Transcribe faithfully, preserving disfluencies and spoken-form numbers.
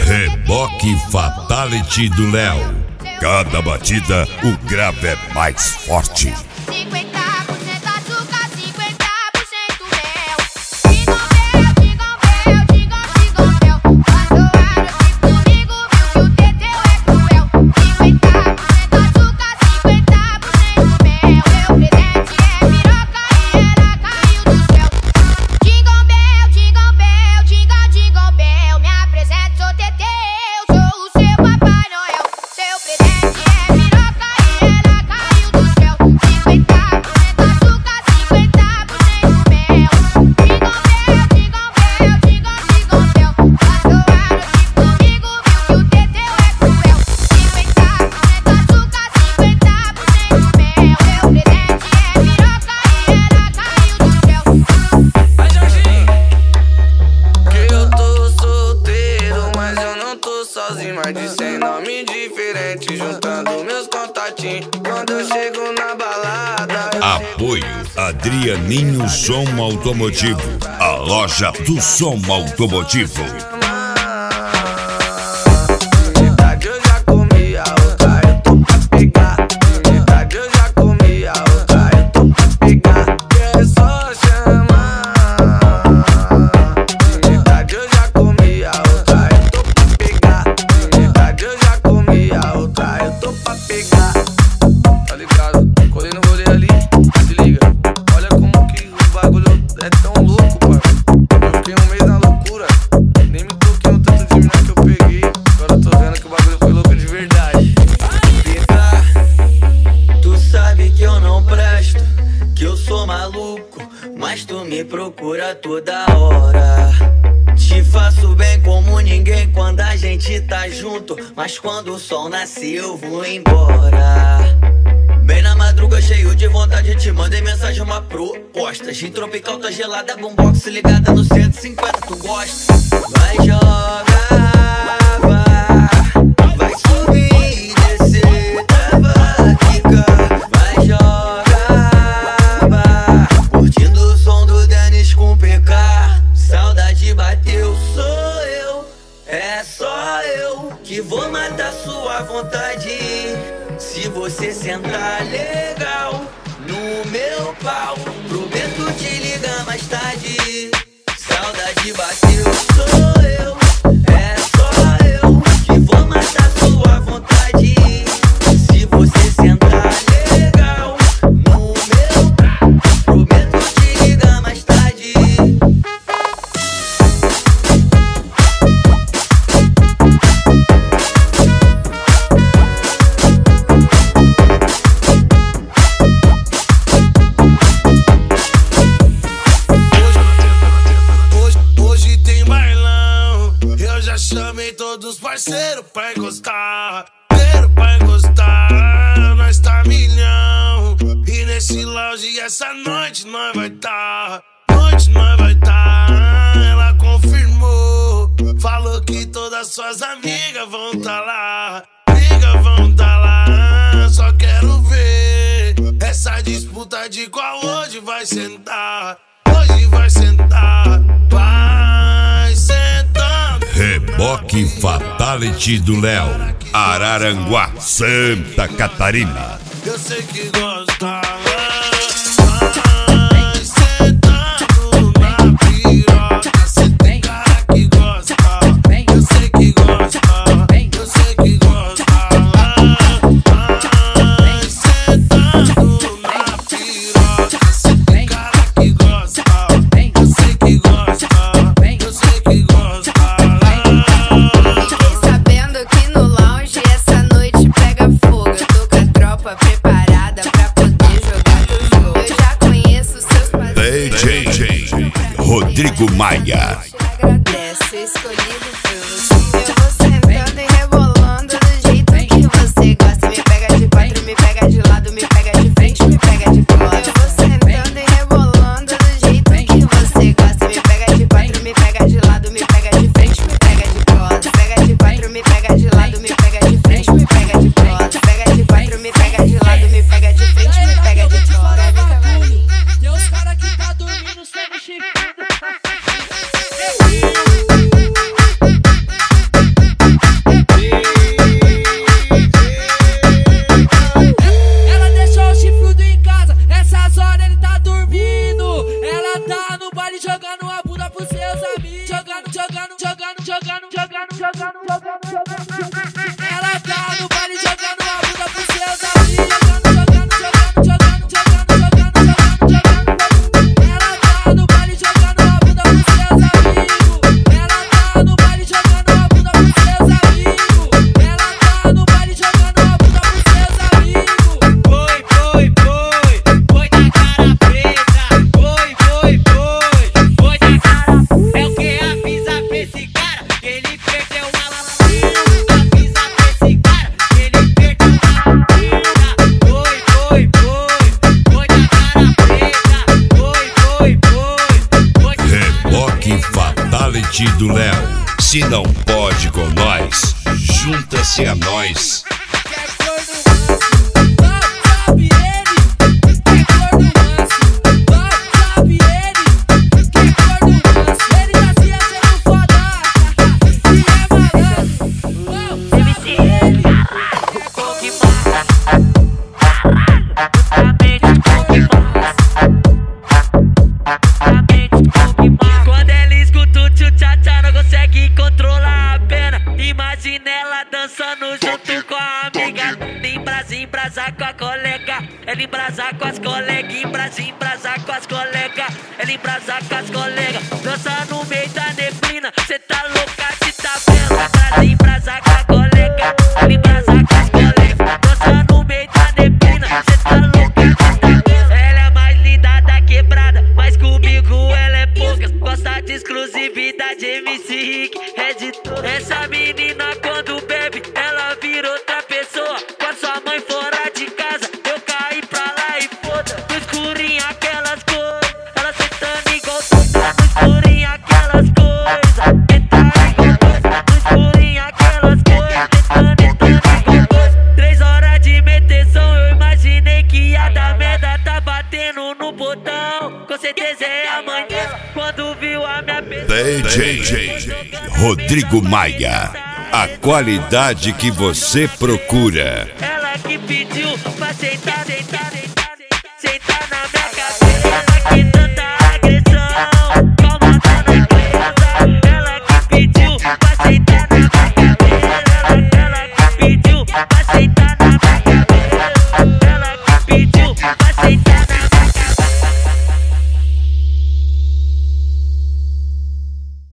Reboque Fatality do Léo. Cada batida, o grave é mais forte. Mais de cem nomes diferentes, juntando meus contatinhos. Quando eu chego na balada, apoio Adrianinho Som Automotivo, a loja do som automotivo. Mas tu me procura toda hora. Te faço bem como ninguém quando a gente tá junto, mas quando o sol nasce eu vou embora. Bem na madruga, cheio de vontade, te mandei mensagem, uma proposta. Gin tropical, tá gelada, boombox ligada no cento e cinquenta, tu gosta? Vai jogar, vai, vai subir, descer, trava, quica. Vai jogar, vai, curtindo o som do Dennis com P K. Saudade bateu, sou eu, é só eu que vou matar sua vontade. Se você sentar legal no meu pau, prometo te ligar mais tarde. Saudade bateu, sou eu, é só eu que vou matar sua vontade. Se você sentar legal no meu pau, prometo te ligar mais tarde. Chamei todos os parceiros pra encostar, quero pra encostar. Nós tá milhão e nesse lounge essa noite nós vai tá, noite nós vai tá. Ela confirmou, falou que todas suas amigas vão tá lá, amigas vão tá lá. Só quero ver essa disputa de qual hoje vai sentar, hoje vai sentar, vai sentar. Reboque Fatality do Léo, Araranguá, Santa Catarina. Eu sei que gosta. Rodrigo Maia. Agradece, escolhido foi você. Eu vou sentando e rebolando do jeito que você gosta. Me pega de quatro, me pega de lado, me pega de frente, me pega de costas. Eu vou sentando e rebolando do jeito que você gosta. Me pega de quatro, me pega de lado, me pega de frente, me pega de costas. Pega de quatro, me pega de lado, me pega de frente, me pega de costas. Pega de quatro, me pega de lado, me pega de frente, me pega de costas. Tem os cara que tá dormindo sem mexer. Fatality do Léo. Se não pode com nós, junta-se a nós. Quando ela escuta o tchu-tchá-tchá, não consegue controlar a pena. Imagina ela dançando junto com a amiga. Embrasa, embrasa com a colega. Ela embrasa com as colegas. Embrasa, embrasa com as colegas. Ela embrasa com as colegas. Dança no meio da neblina. Cê tá louca de tabela. Embrasa, embrasa com a colega. Ela embrasa com as colegas. Dança no meio da neblina. Cê tá louca de tabela. Ela é mais linda da quebrada, mas comigo ela é pouca. Gosta de exclusividade, M C Rick, editor. Essa menina quando bebe, ela vira outra pessoa. Com a sua mãe fora de casa, eu caí pra lá e foda. No escurinho aquelas coisas, ela sentando igual doida. No escurinho aquelas coisas, sentando igual doida. No escurinho aquelas coisas, sentando, sentando igual doida. Três horas de meteção, eu imaginei que ia dar merda. Tá batendo no botão, com certeza é a mãe dela. Quando viu a minha pessoa, D J Rodrigo Maia, a qualidade que você procura. ela que pediu pra sentar.